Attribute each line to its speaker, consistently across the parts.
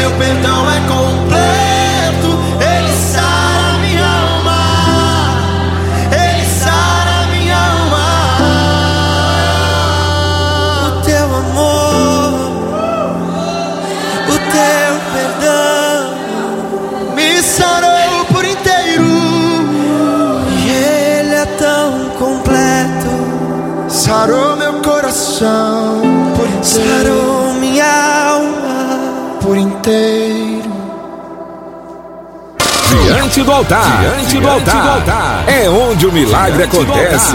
Speaker 1: teu perdão é completo. Ele sara minha alma, ele sara minha alma. O teu amor, o teu perdão me sarou por inteiro. E ele é tão completo. Sarou meu coração por inteiro, sarou minha alma por inteiro.
Speaker 2: Diante do altar, diante do altar, é onde o milagre acontece.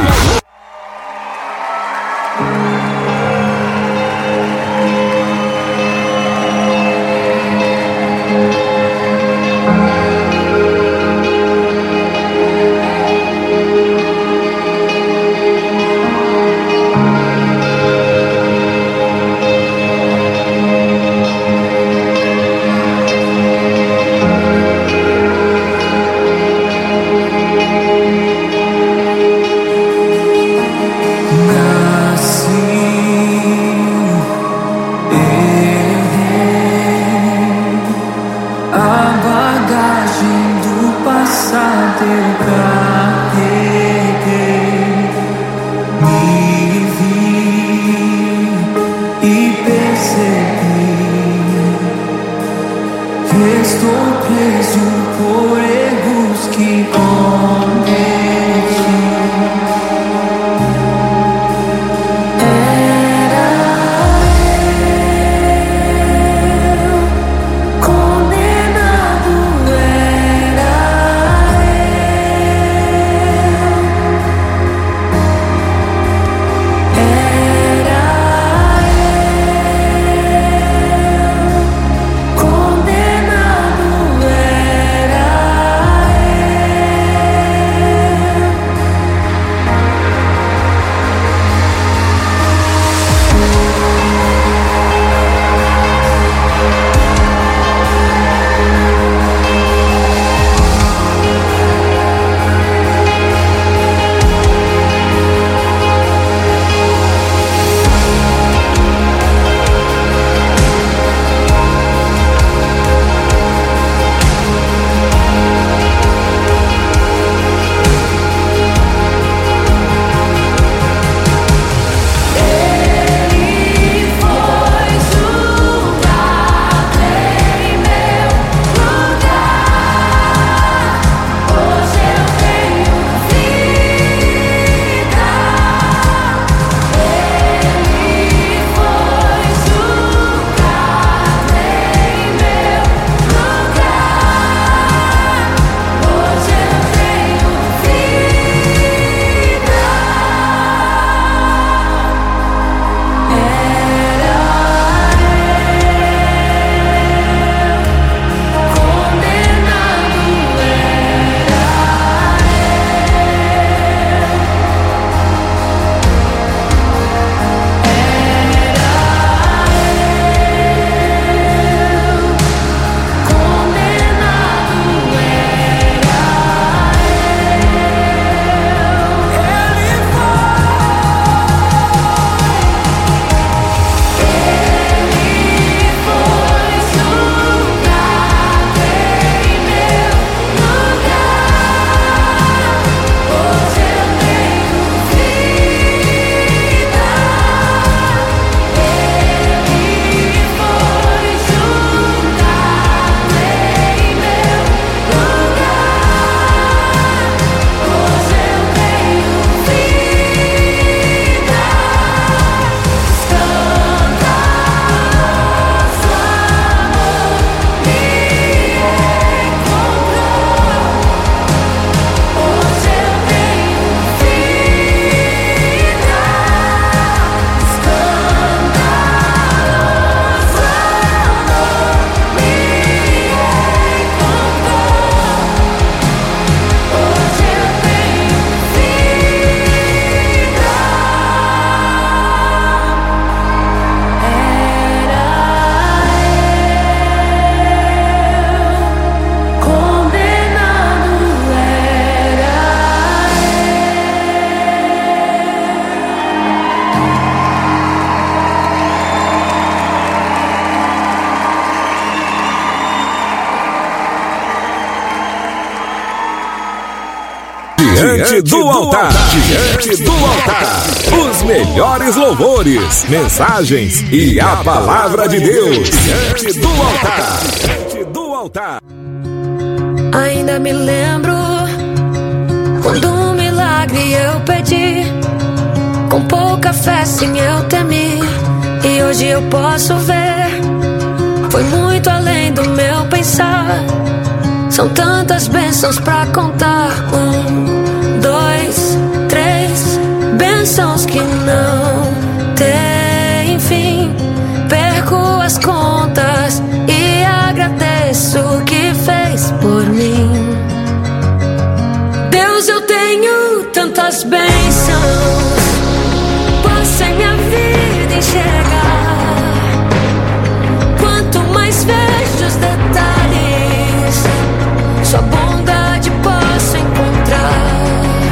Speaker 2: Diante do altar. Diante do altar. Os melhores louvores, mensagens e a palavra de Deus. Diante do altar. Diante do altar.
Speaker 3: Ainda me lembro quando um milagre eu pedi, com pouca fé sim eu temi, e hoje eu posso ver, foi muito além do meu pensar. São tantas bênçãos pra contar. 1, 2, 3, bênçãos que não tem fim. Perco as contas e agradeço o que fez por mim. Deus, eu tenho tantas bênçãos, posso em minha vida enxergar. Quanto mais vejo os detalhes, sua bondade posso encontrar.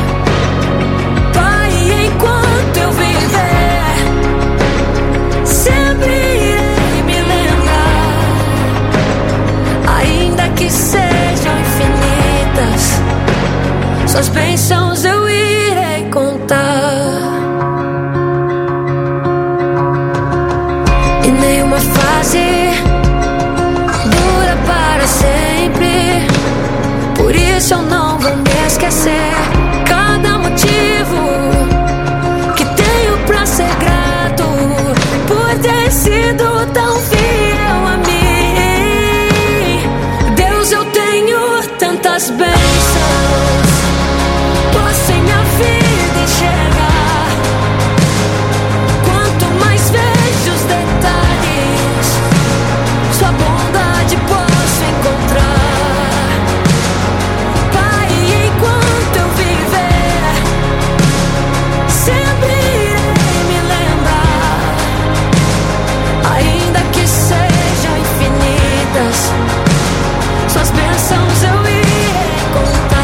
Speaker 3: Pai, enquanto eu viver, sempre irei me lembrar. Ainda que sejam infinitas, suas bênçãos eu irei contar. E nenhuma fase dura para sempre, por isso eu não vou me esquecer. Cada motivo que tenho pra ser grato, por ter sido tão fiel a mim. Deus, eu tenho tantas bênçãos, posso em minha vida enxergar. Quanto mais vejo os detalhes, sua bondade posso encontrar. Pai, enquanto eu viver, sempre irei me lembrar. Ainda que sejam infinitas, suas bênçãos eu irei contar.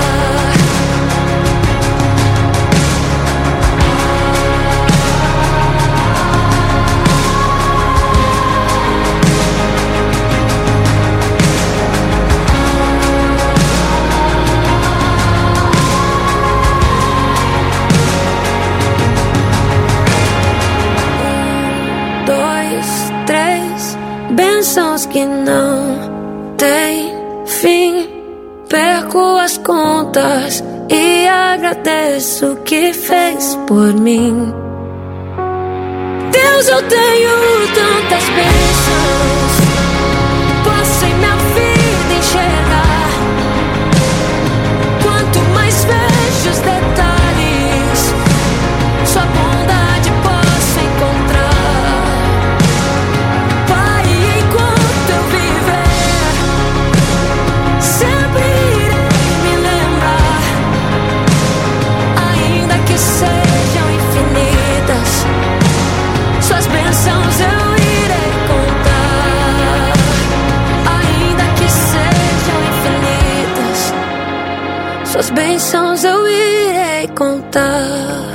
Speaker 3: Bênçãos que não têm fim. Perco as contas e agradeço o que fez por mim. Deus, eu tenho tantas bênçãos, posso em minha vida enxergar. Quanto mais vejo os detalhes, sua bondade posso encontrar. Sejam infinitas, suas bênçãos eu irei contar. Ainda que sejam infinitas, suas bênçãos eu irei contar.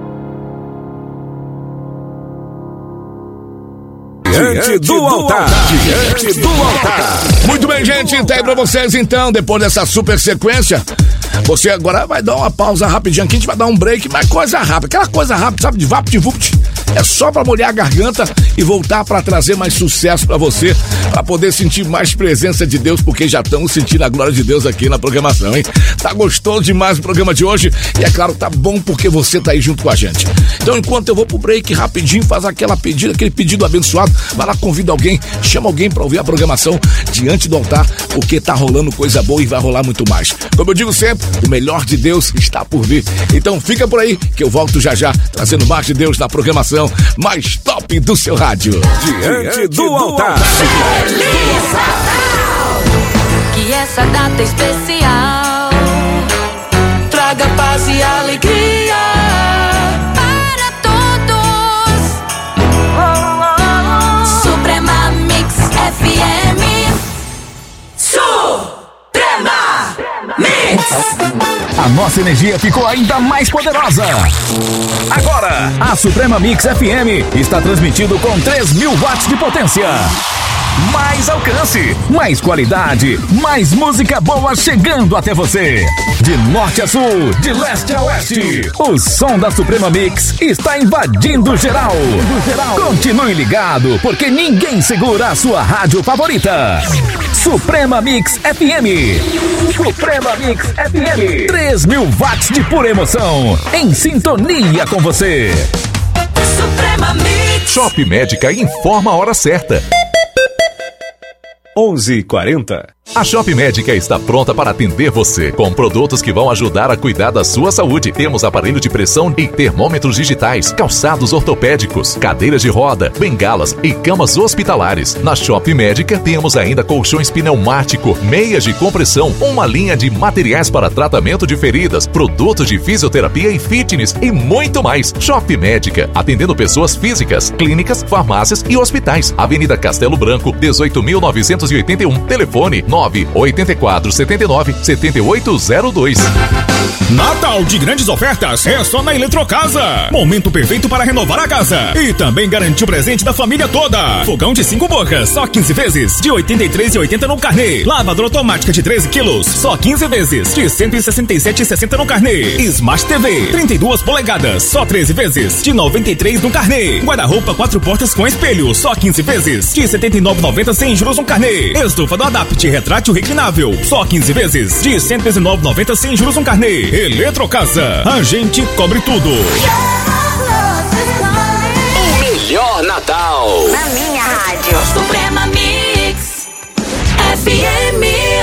Speaker 2: Diante do altar. Diante do altar.
Speaker 4: Muito bem, gente, tá aí pra vocês então, depois dessa super sequência. Você agora vai dar uma pausa rapidinho aqui, a gente vai dar um break, mas coisa rápida, aquela coisa rápida, sabe, de vapt-vupt. É só pra molhar a garganta e voltar pra trazer mais sucesso pra você, pra poder sentir mais presença de Deus, porque já estamos sentindo a glória de Deus aqui na programação, hein? Tá gostoso demais o programa de hoje e é claro, tá bom porque você tá aí junto com a gente. Então, enquanto eu vou pro break rapidinho, faz aquele pedido abençoado, vai lá, convida alguém, chama alguém pra ouvir a programação Diante do Altar, porque tá rolando coisa boa e vai rolar muito mais. Como eu digo sempre, o melhor de Deus está por vir. Então fica por aí que eu volto já já, trazendo mais de Deus na programação mais top do seu rádio.
Speaker 2: Diante do altar.
Speaker 3: Que essa data especial traga paz e alegria para todos. Suprema Mix FM. Suprema Mix.
Speaker 5: A nossa energia ficou ainda mais poderosa. Agora, a Suprema Mix FM está transmitindo com 3.000 watts de potência. Mais mais alcance, mais qualidade, mais música boa chegando até você. De norte a sul, de leste a oeste, o som da Suprema Mix está invadindo geral. Continue ligado, porque ninguém segura a sua rádio favorita. Suprema Mix FM. Suprema Mix FM. 3.000 watts de pura emoção, em sintonia com você.
Speaker 3: Suprema Mix.
Speaker 2: Shop Médica informa a hora certa.
Speaker 6: 11h40.
Speaker 2: A Shop Médica está pronta para atender você com produtos que vão ajudar a cuidar da sua saúde. Temos aparelho de pressão e termômetros digitais, calçados ortopédicos, cadeiras de roda, bengalas e camas hospitalares. Na Shop Médica temos ainda colchões pneumático, meias de compressão, uma linha de materiais para tratamento de feridas, produtos de fisioterapia e fitness e muito mais. Shop Médica, atendendo pessoas físicas, clínicas, farmácias e hospitais. Avenida Castelo Branco, 18.981. Telefone 98479-7802.
Speaker 7: Natal de grandes ofertas é só na Eletrocasa. Momento perfeito para renovar a casa e também garantir o presente da família toda. Fogão de 5 bocas, só 15 vezes, de R$ 83,80 no carnê. Lavadora automática de 13 quilos, só 15 vezes, de R$ 167,60 no carnê. Smart TV, 32 polegadas, só 13 vezes, de R$ 93 no carnê. Guarda-roupa 4 portas com espelho, só 15 vezes, de R$ 79,90 sem juros no carnê. Estufa do Adapt retrátil reclinável, só 15 vezes, de R$ 119,90 sem juros no carnê. Eletrocasa, a gente cobre tudo.
Speaker 5: O melhor Natal
Speaker 3: Na minha rádio. Suprema Mix FM.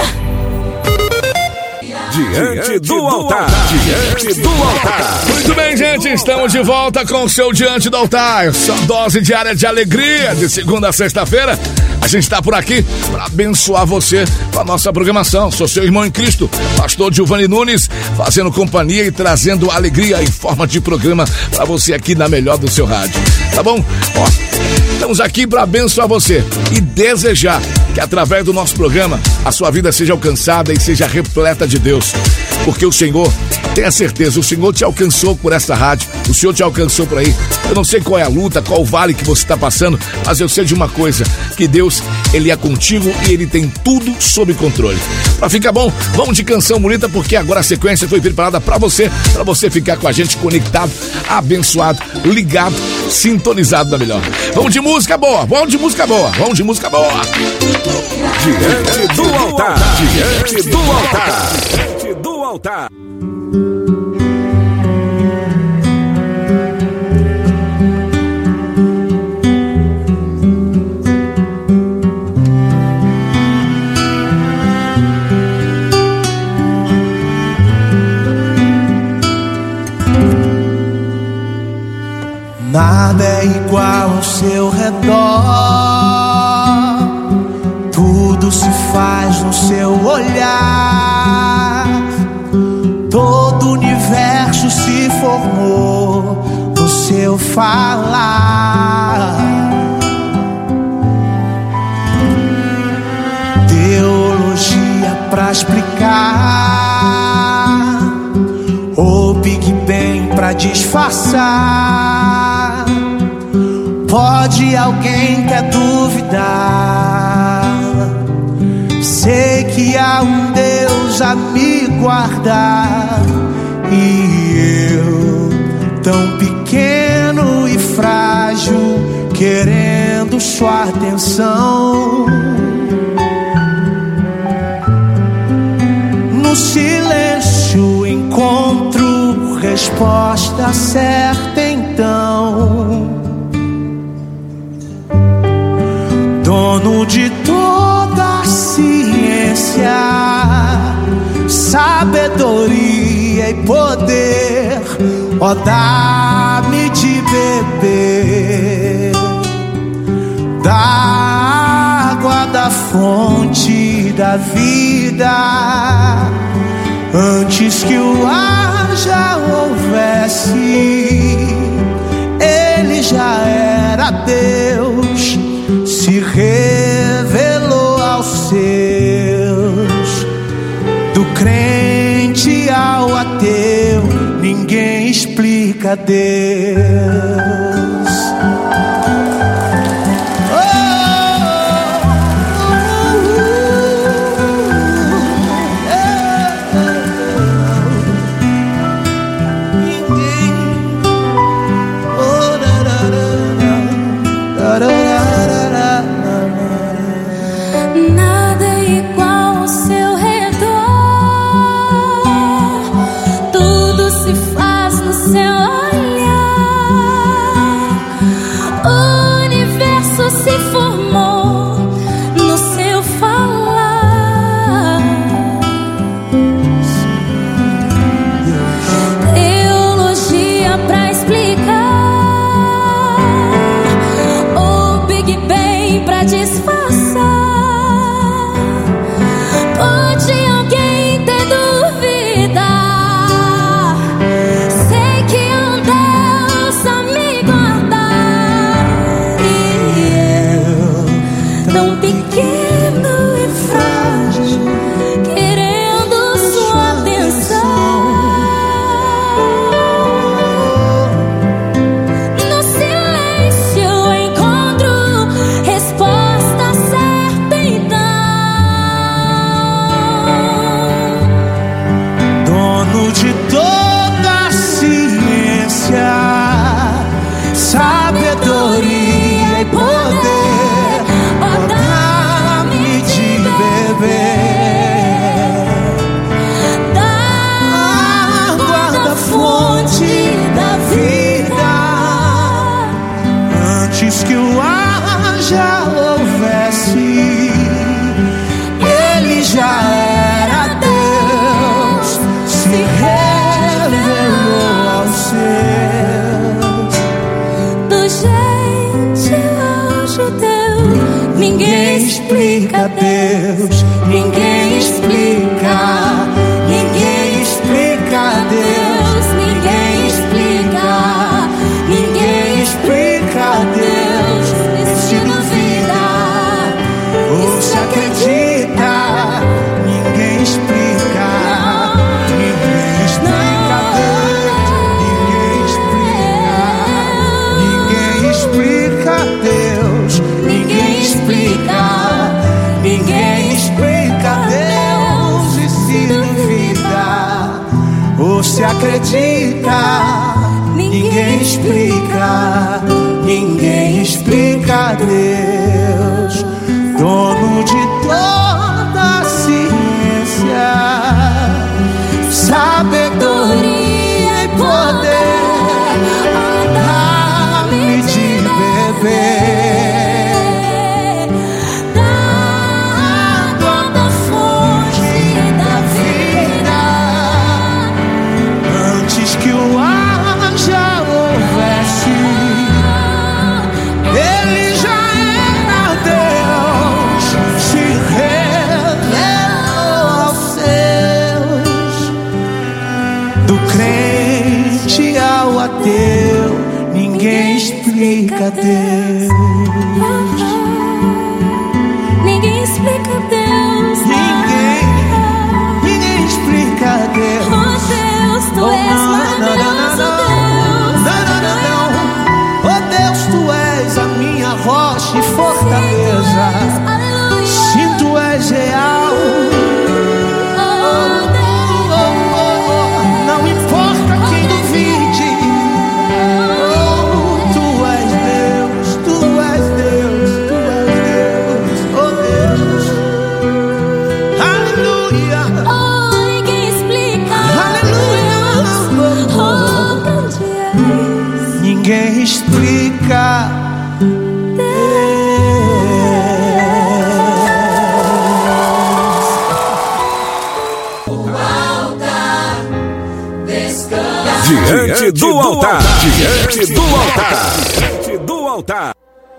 Speaker 2: Diante do altar. Diante do altar.
Speaker 4: Muito bem, gente, estamos de volta com o seu Diante do Altar. Sua dose diária de alegria, de segunda a sexta-feira. A gente está por aqui para abençoar você com a nossa programação. Sou seu irmão em Cristo, pastor Giovanni Nunes, fazendo companhia e trazendo alegria em forma de programa para você aqui na melhor do seu rádio. Tá bom? Ó, estamos aqui para abençoar você e desejar que através do nosso programa a sua vida seja alcançada e seja repleta de Deus. Porque o Senhor, tenha certeza, o Senhor te alcançou por essa rádio, o Senhor te alcançou por aí. Eu não sei qual é a luta, qual o vale que você está passando, mas eu sei de uma coisa, que Deus, Ele é contigo e Ele tem tudo sob controle. Pra ficar bom, vamos de canção bonita, porque agora a sequência foi preparada pra você ficar com a gente conectado, abençoado, ligado, sintonizado da melhor. Vamos de música boa, vamos de música boa, vamos de música boa.
Speaker 2: Diante do altar. Diante do altar. Diante do altar.
Speaker 1: Nada é igual ao seu redor, tudo se faz no seu olhar, todo o universo se formou no seu falar. Teologia pra explicar, ou Big Bang pra disfarçar. Pode alguém quer duvidar? Sei que há um Deus a me guardar, e eu, tão pequeno e frágil, querendo sua atenção. No silêncio encontro resposta certa então. Dono de toda a ciência, sabedoria e poder, ó, dá-me de beber da água da fonte da vida, antes que o ar já houvesse. Ele já era Deus, se revelou aos seus. Do crente ao ateu, ninguém explica Deus. explica Deus, ninguém explica, ninguém explica Deus, ninguém explica, ninguém explica Deus, se duvida ou se acredita, ninguém explica, ninguém explica Deus, ninguém explica Deus, ninguém explica, ninguém explica Deus, e se duvida ou se acredita, ninguém explica, ninguém explica Deus, dono de toda a ciência, sabedoria e poder, dá-me de beber da água da fonte da vida, antes que o ar já houvesse, ele já era Deus, se revelou aos seus, do crente ao ateu, ninguém explica Deus,
Speaker 3: Ninguém explica Deus.
Speaker 1: ninguém explica Deus.
Speaker 3: Oh Deus, tu és maravilhoso, Deus.
Speaker 1: Oh Deus, tu és a minha rocha e fortaleza,
Speaker 3: Aleluia.
Speaker 1: sim, tu és real. Não importa quem duvide, tu és Deus, tu és Deus, tu és Deus, oh Deus, aleluia,
Speaker 3: Oh, ninguém explica.
Speaker 1: aleluia,
Speaker 3: Oh, grande és.
Speaker 1: ninguém explica.
Speaker 5: Diante do altar. Diante do altar. Diante do altar.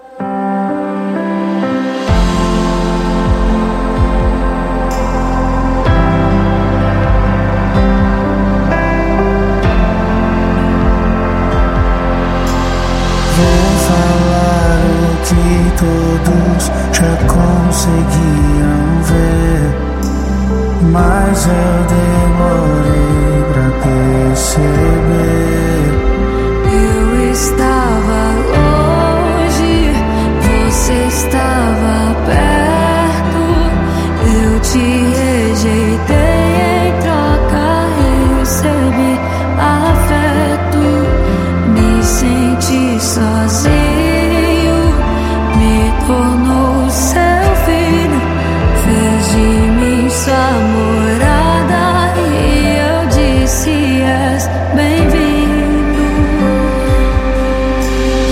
Speaker 1: Vou falar o que todos já conseguiram ver, mas eu demorei pra perceber.
Speaker 3: Eu estava longe, você estava perto. Eu te rejeitei, em troca recebi afeto. Me senti sozinho, me tornou seu filho, fez de mim sua morada, e eu disse: és bem-vindo.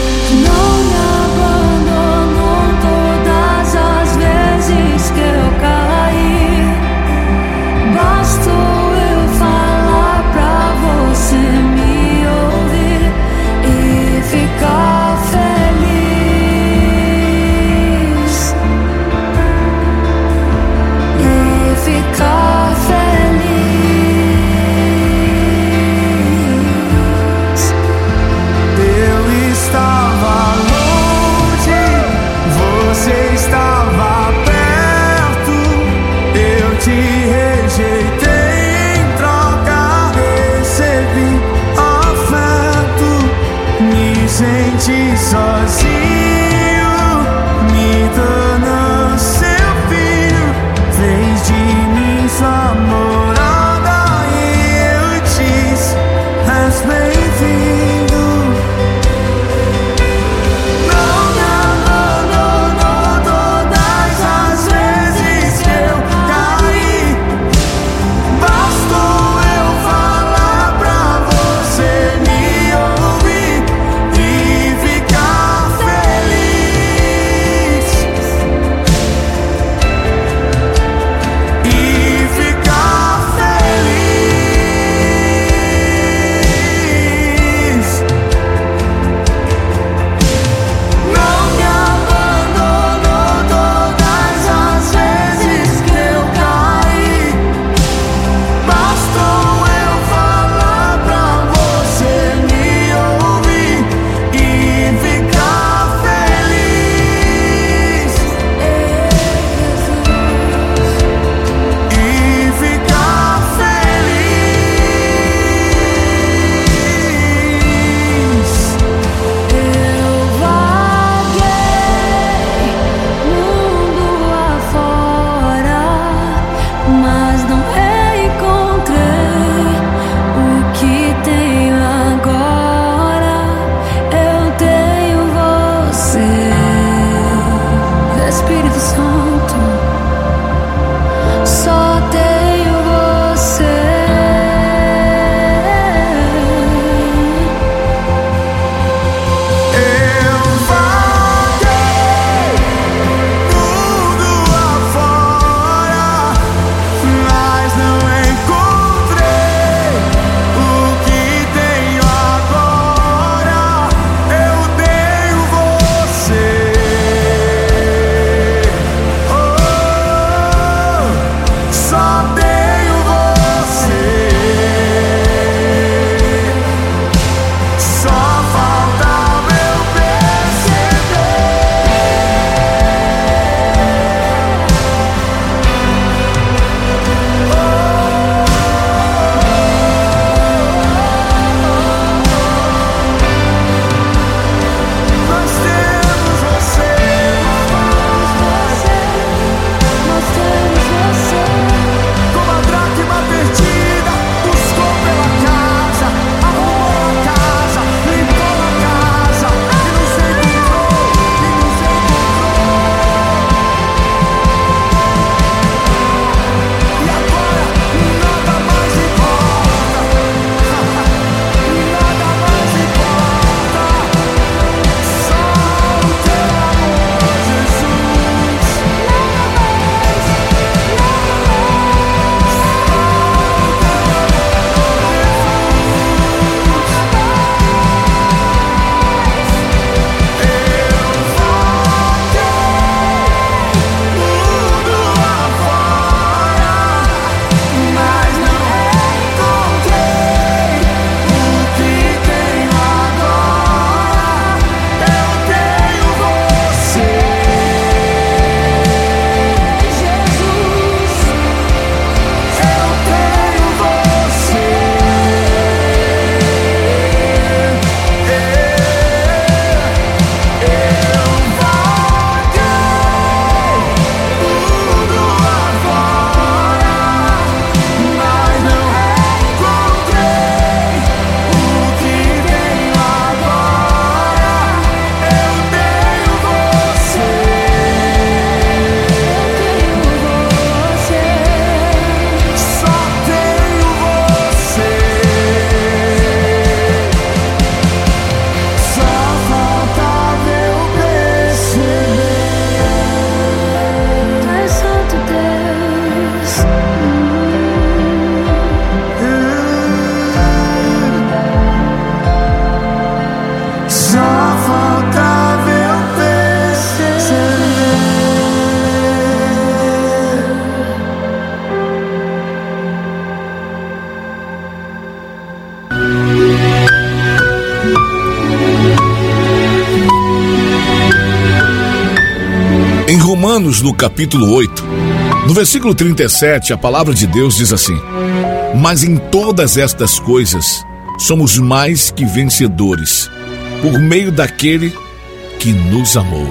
Speaker 4: Romanos, no capítulo 8, no versículo 37, a palavra de Deus diz assim: mas em todas estas coisas somos mais que vencedores, por meio daquele que nos amou.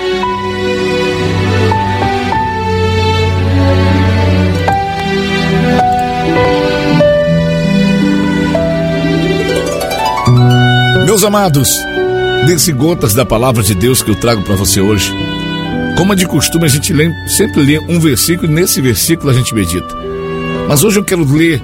Speaker 4: Meus amados, desse gotas da palavra de Deus que eu trago para você hoje, como é de costume, a gente sempre lê um versículo e nesse versículo a gente medita. Mas hoje eu quero ler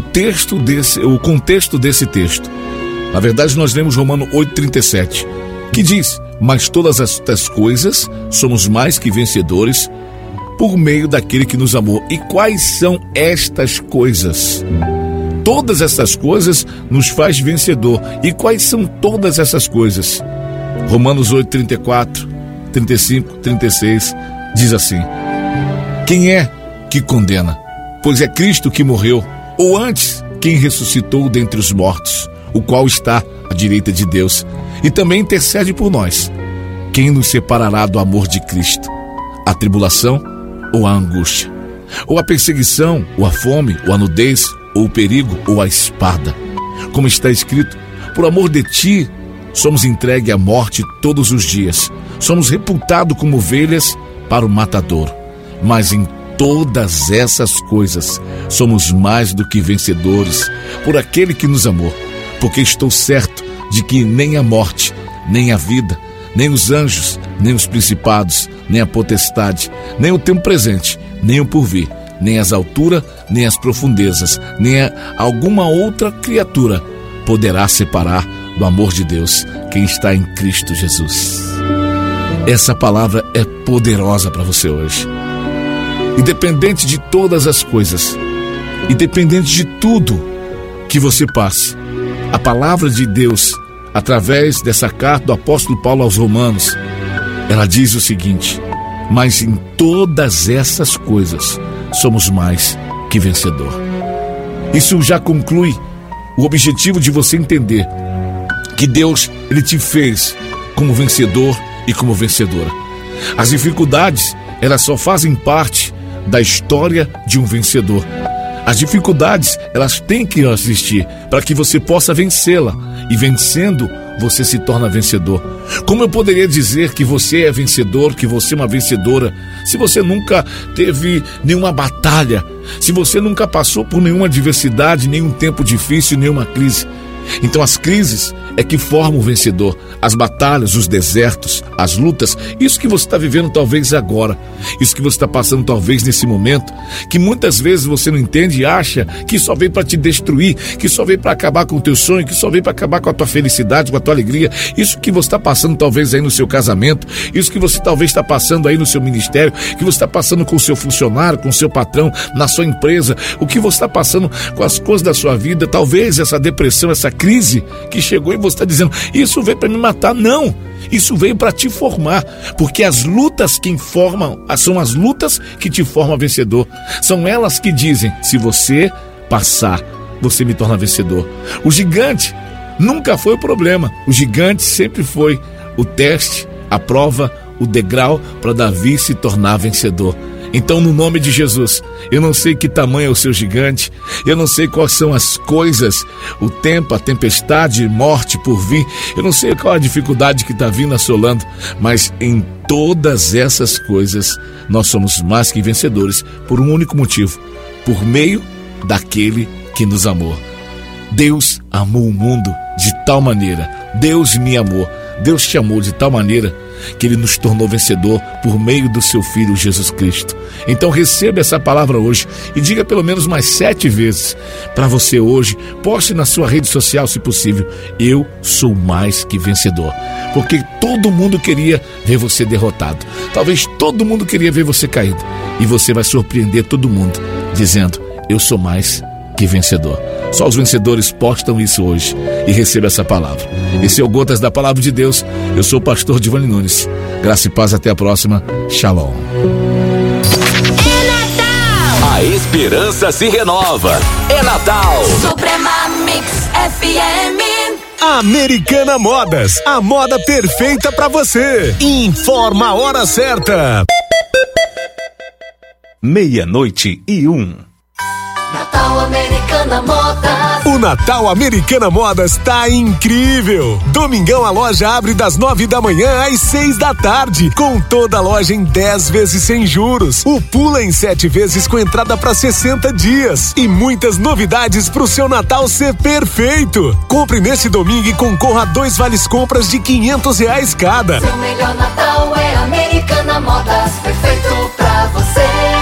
Speaker 4: o contexto desse texto. Na verdade, nós lemos Romanos 8,37, que diz: mas todas estas coisas somos mais que vencedores por meio daquele que nos amou. E quais são estas coisas? Todas essas coisas nos faz vencedor. E quais são todas essas coisas? Romanos 8, 34, 35, 36 diz assim: quem é que condena? Pois é Cristo que morreu, ou antes, quem ressuscitou dentre os mortos, o qual está à direita de Deus, e também intercede por nós. Quem nos separará do amor de Cristo? A tribulação ou a angústia? Ou a perseguição, ou a fome, ou a nudez, ou o perigo, ou a espada? Como está escrito: por amor de ti, somos entregues à morte todos os dias. Somos reputados como ovelhas para o matadouro. Mas em todas essas coisas somos mais do que vencedores por aquele que nos amou. Porque estou certo de que nem a morte, nem a vida, nem os anjos, nem os principados, nem a potestade, nem o tempo presente, nem o porvir, nem as alturas, nem as profundezas, nem alguma outra criatura poderá separar do amor de Deus, quem está em Cristo Jesus. Essa palavra é poderosa para você hoje. Independente de todas as coisas, independente de tudo que você passe, a palavra de Deus, através dessa carta do apóstolo Paulo aos Romanos, ela diz o seguinte: mas em todas essas coisas somos mais que vencedor. Isso já conclui o objetivo de você entender que Deus, Ele te fez como vencedor e como vencedora. As dificuldades, elas só fazem parte da história de um vencedor. As dificuldades, elas têm que existir para que você possa vencê-la. E vencendo, você se torna vencedor. Como eu poderia dizer que você é vencedor, que você é uma vencedora, se você nunca teve nenhuma batalha, se você nunca passou por nenhuma adversidade, nenhum tempo difícil, nenhuma crise? Então as crises é que formam o vencedor. As batalhas, os desertos, as lutas, isso que você está vivendo talvez agora, isso que você está passando talvez nesse momento, que muitas vezes você não entende e acha que só veio para te destruir, que só veio para acabar com o teu sonho, que só veio para acabar com a tua felicidade, com a tua alegria. Isso que você está passando talvez aí no seu casamento, isso que você talvez está passando aí no seu ministério, que você está passando com o seu funcionário, com o seu patrão, na sua empresa, o que você está passando com as coisas da sua vida, talvez essa depressão, essa crise que chegou e você está dizendo: isso veio para me matar. Não, isso veio para te formar, porque as lutas que formam, são as lutas que te formam vencedor. São elas que dizem: se você passar, você me torna vencedor. O gigante nunca foi o problema, o gigante sempre foi o teste, a prova, o degrau para Davi se tornar vencedor. Então, no nome de Jesus, eu não sei que tamanho é o seu gigante, eu não sei quais são as coisas, o tempo, a tempestade, morte por vir, eu não sei qual a dificuldade que está vindo assolando, mas em todas essas coisas, nós somos mais que vencedores por um único motivo: por meio daquele que nos amou. Deus amou o mundo de tal maneira, Deus me amou, Deus te amou de tal maneira que Ele nos tornou vencedor por meio do seu Filho Jesus Cristo. Então receba essa palavra hoje e diga pelo menos mais 7 vezes para você hoje. Poste na sua rede social, se possível: eu sou mais que vencedor. Porque todo mundo queria ver você derrotado, talvez todo mundo queria ver você caído, e você vai surpreender todo mundo dizendo: eu sou mais que vencedor. Só os vencedores postam isso hoje e receba essa palavra. Esse é o Gotas da Palavra de Deus. Eu sou o pastor Giovanni Nunes. Graça e paz, até a próxima. Shalom.
Speaker 3: É Natal!
Speaker 5: A esperança se renova. É Natal.
Speaker 3: Suprema Mix FM.
Speaker 6: Americana Modas, a moda perfeita pra você. Informa a hora certa.
Speaker 5: meia-noite e 1.
Speaker 3: Natal Americana Modas.
Speaker 6: O Natal Americana Modas tá incrível! Domingão a loja abre das 9 da manhã às 6 da tarde, com toda a loja em 10 vezes sem juros. O Pula em 7 vezes com entrada para 60 dias. E muitas novidades pro seu Natal ser perfeito. Compre nesse domingo e concorra a 2 vales compras de R$500 cada.
Speaker 3: Seu melhor Natal é Americana Modas, perfeito pra você.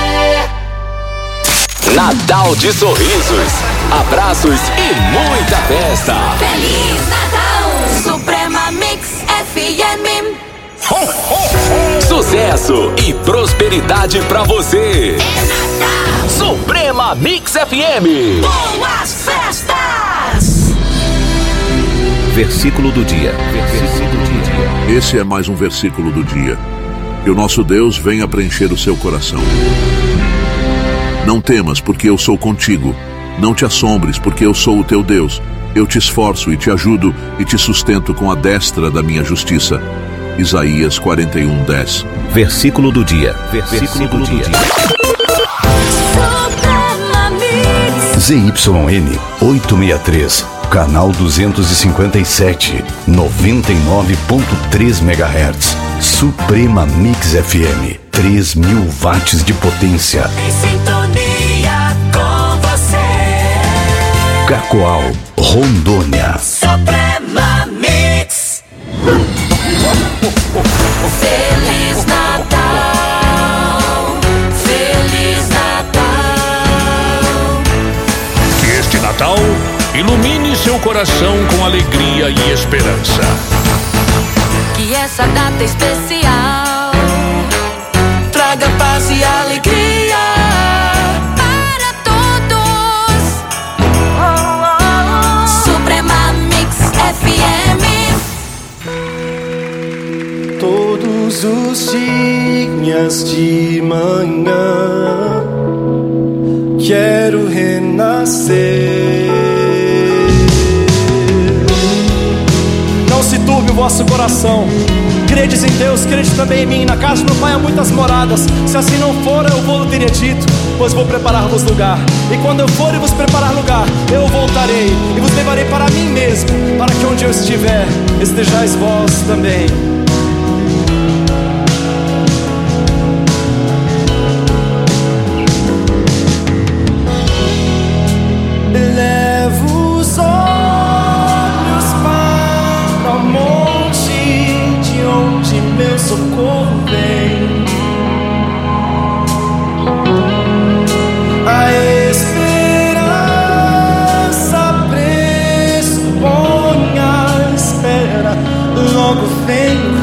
Speaker 5: Natal de sorrisos, abraços e muita festa.
Speaker 3: Feliz Natal, Suprema Mix FM.
Speaker 5: Sucesso e prosperidade pra você.
Speaker 3: É Natal,
Speaker 5: Suprema Mix FM.
Speaker 3: boas festas.
Speaker 5: Versículo do dia.
Speaker 8: Esse é mais um versículo do dia. Que o nosso Deus venha preencher o seu coração. Não temas, porque eu sou contigo. Não te assombres, porque eu sou o teu Deus. Eu te esforço e te ajudo e te sustento com a destra da minha justiça. Isaías 41:10.
Speaker 5: Versículo do dia.
Speaker 3: Suprema Mix.
Speaker 9: ZYN 863, canal 257, 99.3 MHz. Suprema Mix FM, 3.000 watts de potência.
Speaker 3: Em sintonia com você.
Speaker 9: Cacoal, Rondônia.
Speaker 3: Suprema Mix. Feliz Natal. Feliz Natal.
Speaker 10: Que este Natal ilumine seu coração com alegria e esperança.
Speaker 3: Que essa data especial traga paz e alegria para todos. Suprema Mix FM.
Speaker 1: Todos os dias de manhã quero renascer.
Speaker 11: Não se turbe o vosso coração. Credes em Deus, crede também em mim. Na casa do meu pai há muitas moradas. Se assim não for, eu vou teria dito, pois vou preparar-vos lugar. E quando eu for e vos preparar lugar, eu voltarei e vos levarei para mim mesmo, para que onde eu estiver, estejais vós também.
Speaker 1: Levo os olhos para o monte, de onde meu socorro vem. A esperança pressupõe a espera, logo vem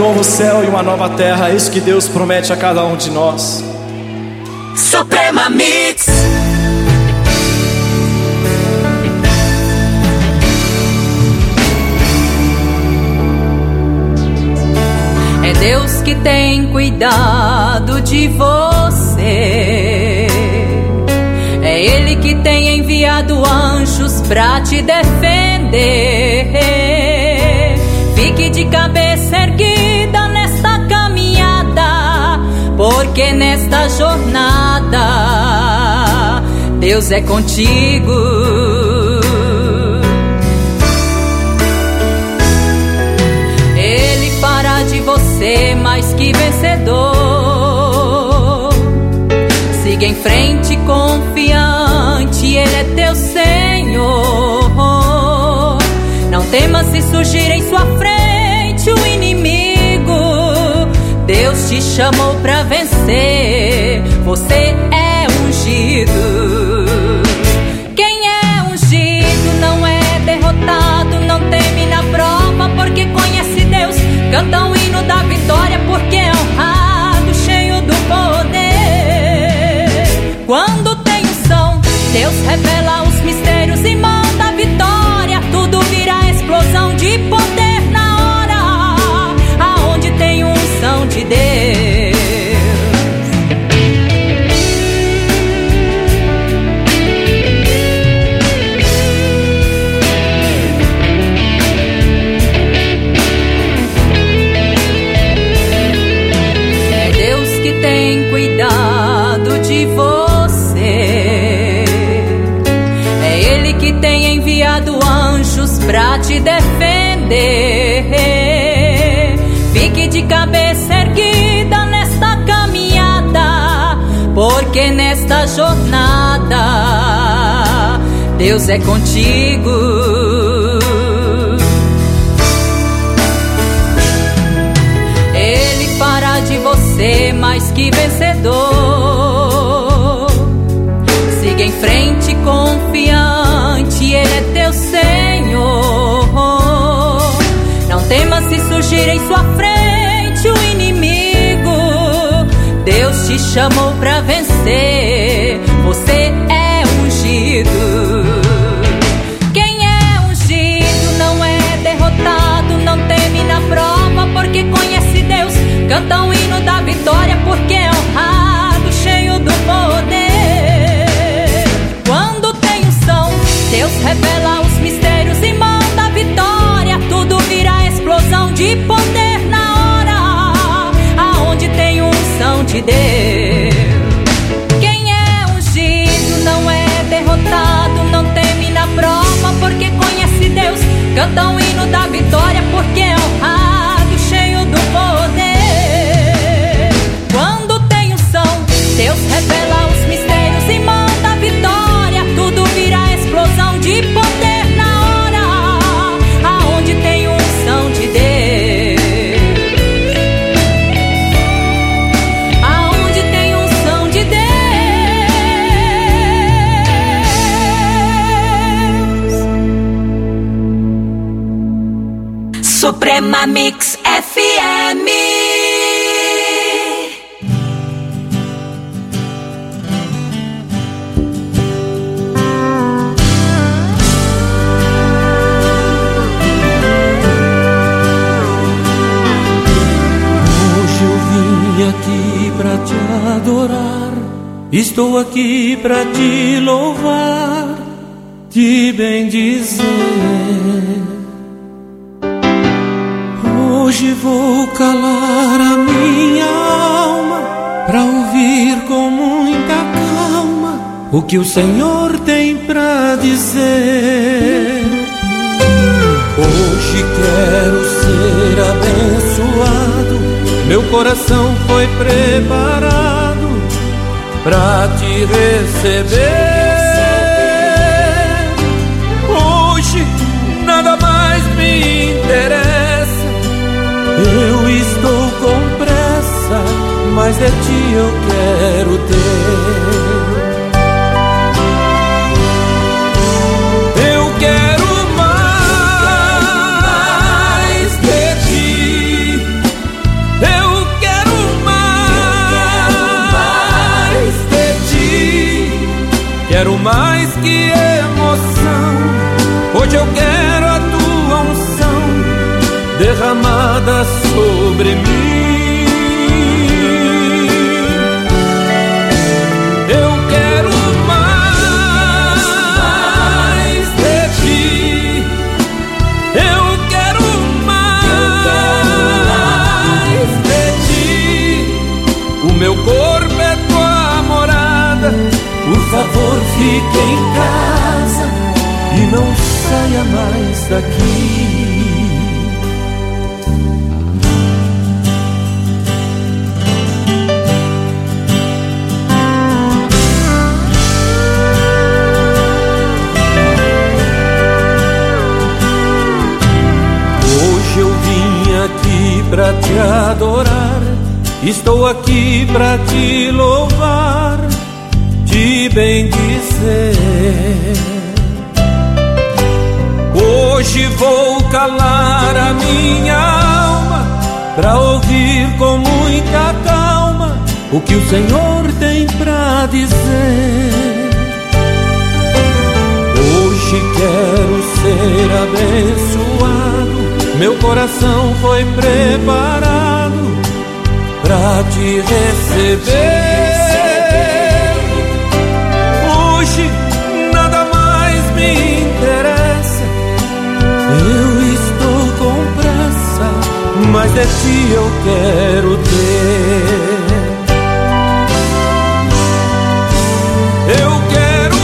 Speaker 11: novo céu e uma nova terra. É isso que Deus promete a cada um de nós.
Speaker 12: Suprema Mix.
Speaker 13: É Deus que tem cuidado de você. É Ele que tem enviado anjos pra te defender. Fique de cabeça erguida nesta caminhada, porque nesta jornada Deus é contigo. Ele fará de você mais que vencedor. Siga em frente confiante, Ele é teu Senhor. Não tema se surgir em sua frente o inimigo. Deus te chamou pra vencer. Você é ungido. Quem é ungido não é derrotado. Não teme na prova porque conhece Deus. Canta um hino da vitória porque é honrado, cheio do poder. Quando tem unção, Deus revela os mistérios e manda a vitória. Tudo vira explosão de poder na hora aonde tem unção de Deus. É Deus que tem cuidado de você. É Ele que tem enviado anjos pra te defender. Fique de cabeça erguida nesta caminhada, porque nesta jornada Deus é contigo. Ele fará de você mais que vencedor. Siga em frente confiante, Ele é teu Senhor. Não tema se surgir em sua frente o inimigo. Deus te chamou pra vencer. Você é ungido. Quem é ungido não é derrotado. Não teme na prova porque conhece Deus. Canta um hino da vitória porque é honrado, cheio do poder. Quando tem unção, Deus revela os mistérios e manda a vitória. Tudo vira explosão de poder na hora aonde tem unção de Deus. Quem é ungido não é derrotado. Não teme na prova porque conhece Deus. Canta um hino da vitória porque é honrado, cheio do poder. Quando tem unção, Deus revela os mistérios e manda a vitória. Tudo vira explosão de poder na hora aonde tem unção de Deus. Aonde tem unção de Deus.
Speaker 12: Suprema Mix FM.
Speaker 1: Aqui pra te adorar, estou aqui pra te louvar, te bendizer. Hoje vou calar a minha alma pra ouvir com muita calma o que o Senhor tem pra dizer. Hoje quero ser abençoado. Meu coração foi preparado pra te receber. Hoje nada mais me interessa. Eu estou com pressa, mas de ti eu quero ter. Eu quero mais de ti. Quero mais que emoção, hoje eu quero a tua unção derramada sobre mim. Eu quero mais de ti, eu quero mais de ti. O meu corpo é tua morada, por favor fique em casa e não saia mais daqui. Hoje eu vim aqui pra te adorar, estou aqui pra te louvar, te bendizer. Hoje vou calar a minha alma pra ouvir com muita calma o que o Senhor tem pra dizer. Hoje quero ser abençoado, meu coração foi preparado pra te receber. Hoje nada mais me interessa, eu estou com pressa, mas de ti eu quero ter. Eu quero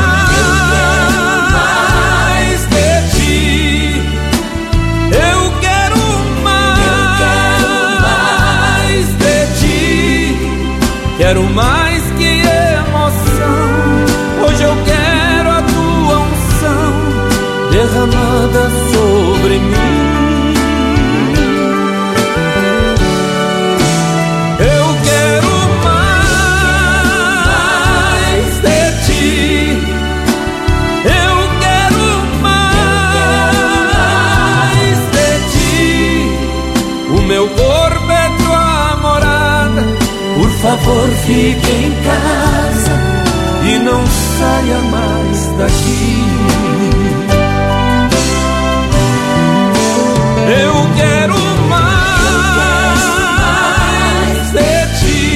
Speaker 1: mais de ti, eu quero mais de ti. Quero mais que emoção, hoje eu quero a tua unção derramada sobre mim. Eu quero mais de ti, eu quero mais de ti. O meu corpo é tua morada, por favor fique em casa e não saia mais daqui. Eu quero mais de ti,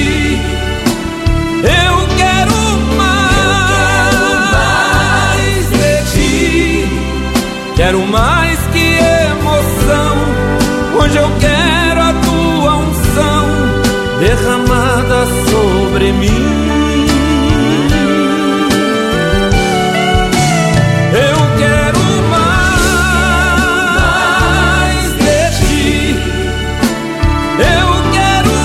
Speaker 1: eu quero mais de ti. Quero mais que emoção, hoje eu quero a tua unção derramada sobre mim. Eu quero mais de ti, eu quero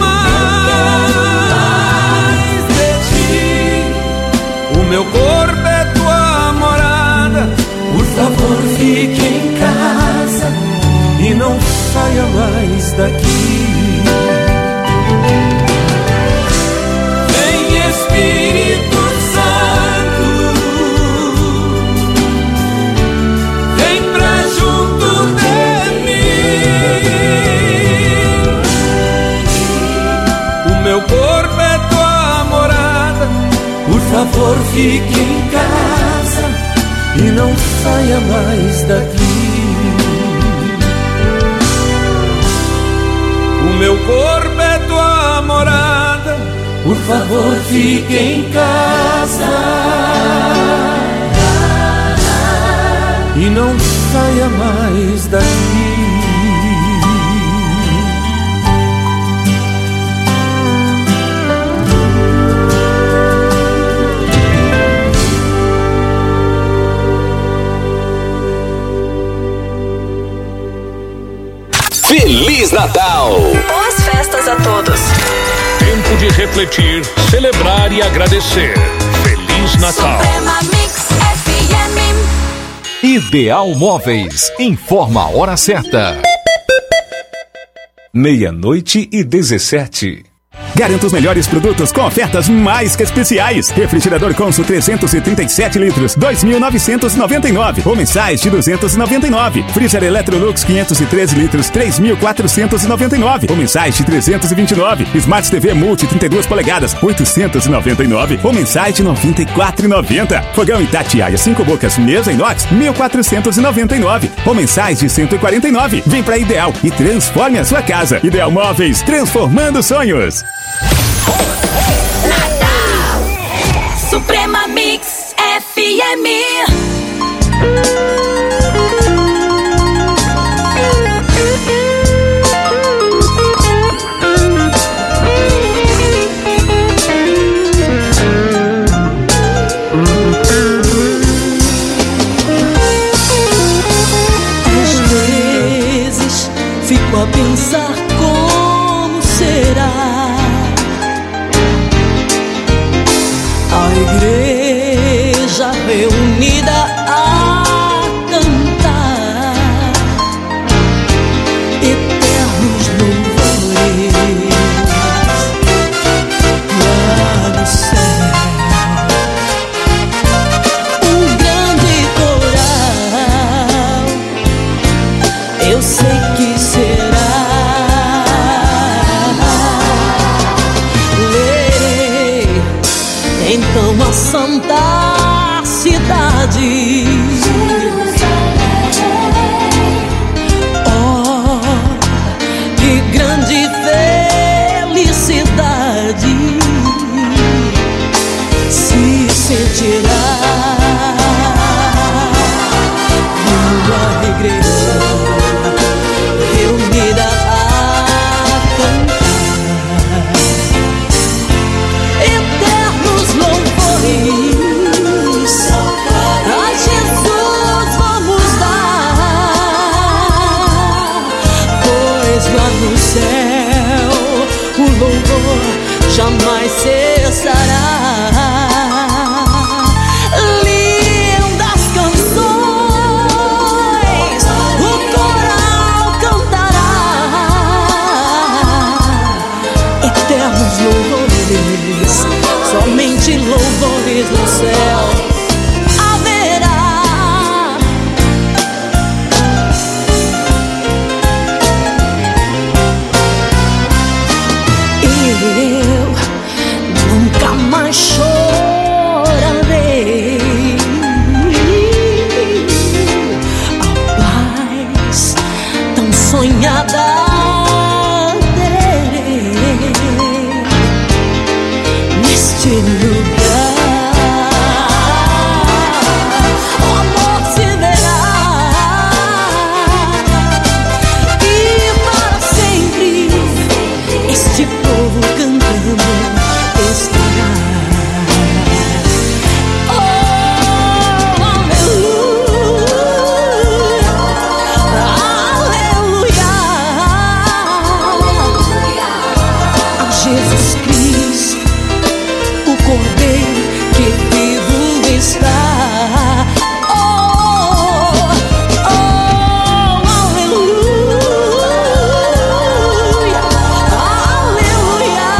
Speaker 1: mais de ti. O meu corpo é tua morada, por favor fique em casa e não saia mais daqui. Vem Espírito Santo, vem pra junto de mim. O meu corpo é tua morada, por favor fique em casa e não saia mais daqui. O meu corpo é tua morada, por favor fique em casa e não saia mais daqui.
Speaker 5: Feliz Natal!
Speaker 12: Boas festas a todos.
Speaker 10: Tempo de refletir, celebrar e agradecer. Feliz Natal.
Speaker 12: Suprema Mix FM.
Speaker 2: Ideal Móveis informa a hora certa.
Speaker 6: 00:17.
Speaker 7: Garanta os melhores produtos com ofertas mais que especiais. Refrigerador Consul 337 litros, 2.999 ou mensais de 299. Freezer Electrolux 513 litros, 3.499 ou mensais de 329. Smart TV Multi 32 polegadas, 899 ou mensais de 94,90. Fogão Itatiaia 5 bocas, mesa inox, 1.499 ou mensais de 149. Vem pra Ideal e transforme a sua casa. Ideal Móveis, transformando sonhos.
Speaker 12: Natal Suprema Mix FM.
Speaker 1: Fico a pensar como será a igreja reunida a cantar eternos louvores lá no céu. Um grande coral, eu sei que será. Lerei então a santa cidade. Oh, que grande felicidade se sentirá numa igreja reunida a cantar eternos louvores. A Jesus vamos dar, pois lá no céu o louvor jamais cessará. Lindas canções o coral cantará, eternos louvores, somente louvores no céu haverá. Eu nunca mais chorarei, a paz tão sonhada terei neste lugar. O amor se verá e para sempre este povo cantando estará. Oh, aleluia, aleluia, a Jesus Cristo, o Cordeiro que vivo está. Oh, oh, aleluia, aleluia,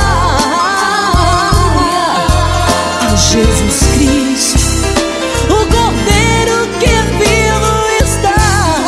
Speaker 1: a Jesus Cristo, o Cordeiro que vivo está.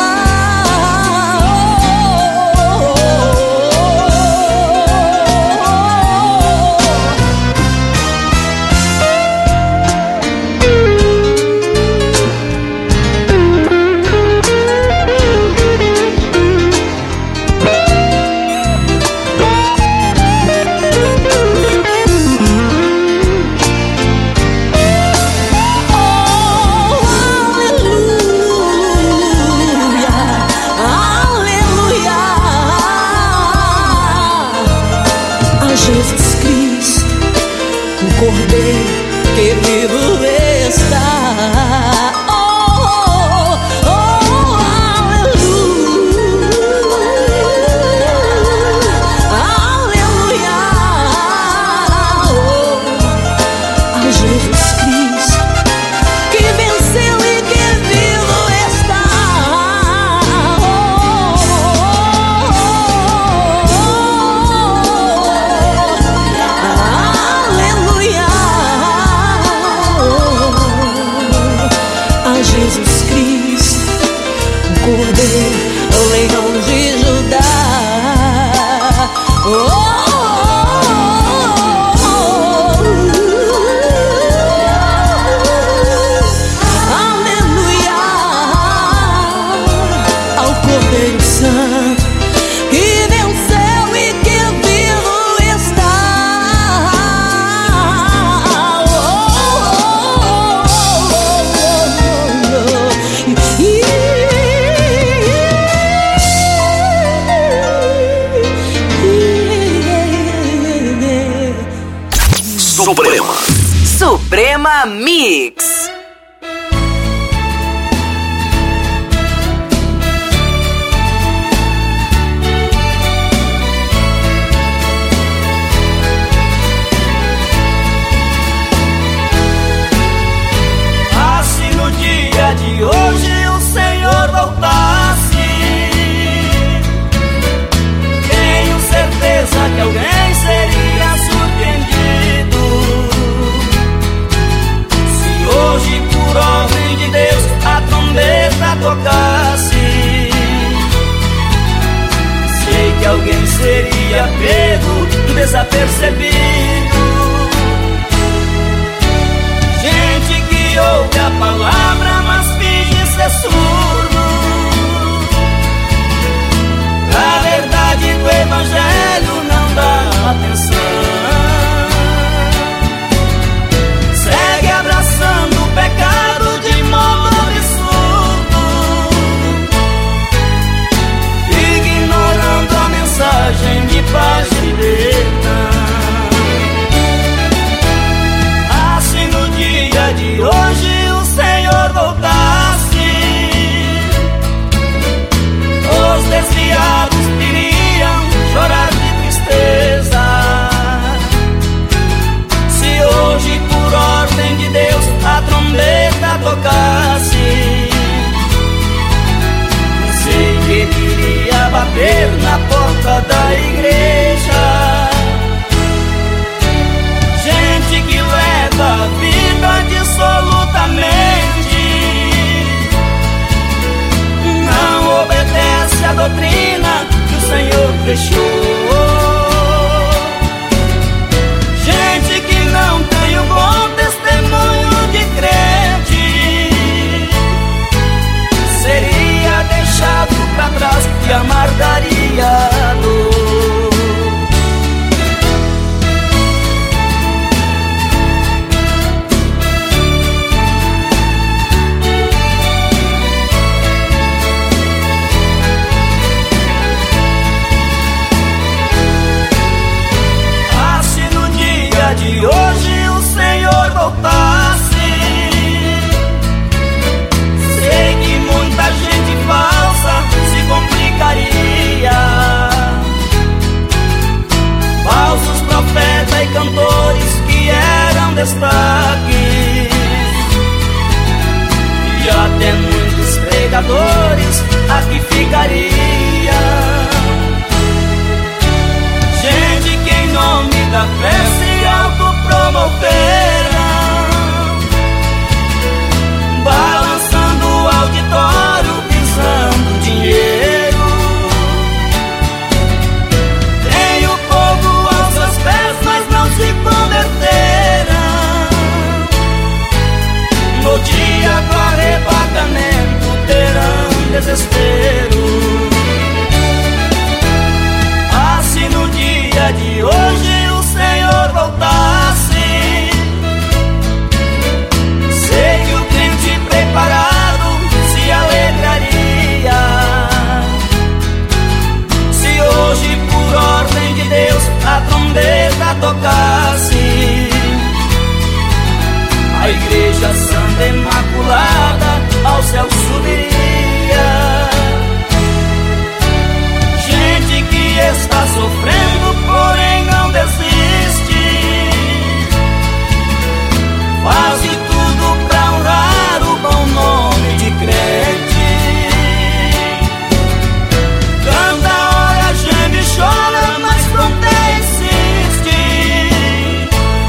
Speaker 1: Jesus Cristo, o Cordeiro que vivo está. Oh, oh, aleluia, aleluia, oh, a Jesus Cristo que venceu e que vivo está. Oh, oh, oh, oh,
Speaker 13: cordeiro, o leão de Judá.
Speaker 1: Aleluia ao Cordeiro Santo que venceu e que vivo está.
Speaker 14: Suprema Mix.
Speaker 15: Ah, se no dia de hoje o Senhor voltasse, tenho certeza que alguém seria surpreendido. Hoje, por ordem de Deus, a trombeta tocasse, sei que alguém seria pego, desapercebido. Gente que ouve a palavra, mas finge ser surdo. A verdade do Evangelho não dá atenção. Segue abraçando o pecado de modo absurdo, ignorando a mensagem de paz e liberta. Ah, se no dia de hoje o Senhor voltasse, os desviados iriam chorar de tristeza. Se hoje, por ordem de Deus, a trombeta tocasse, sei que ele iria bater na porta da igreja. Gente que leva a vida dissolutamente, não obedece à doutrina que o Senhor deixou. Gente que não tem um bom testemunho de crente, seria deixado pra trás e amargaria a dor. Ah, se no dia de hoje o Senhor voltasse, sei que muita gente falsa se complicaria. Falsos profetas e cantores que eram destaques, e até muitos pregadores aqui ficariam. Gente que em nome da fé se autopromoveram, balançando o auditório, visando dinheiro. Tem o povo aos seus pés, mas não se converteram. No dia do arrebatamento terão desespero. Ah, se no dia de hoje o Senhor voltasse, sei que o crente preparado se alegraria. Se hoje, por ordem de Deus, a trombeta tocasse, a Igreja Santa Imaculada ao céu subiria.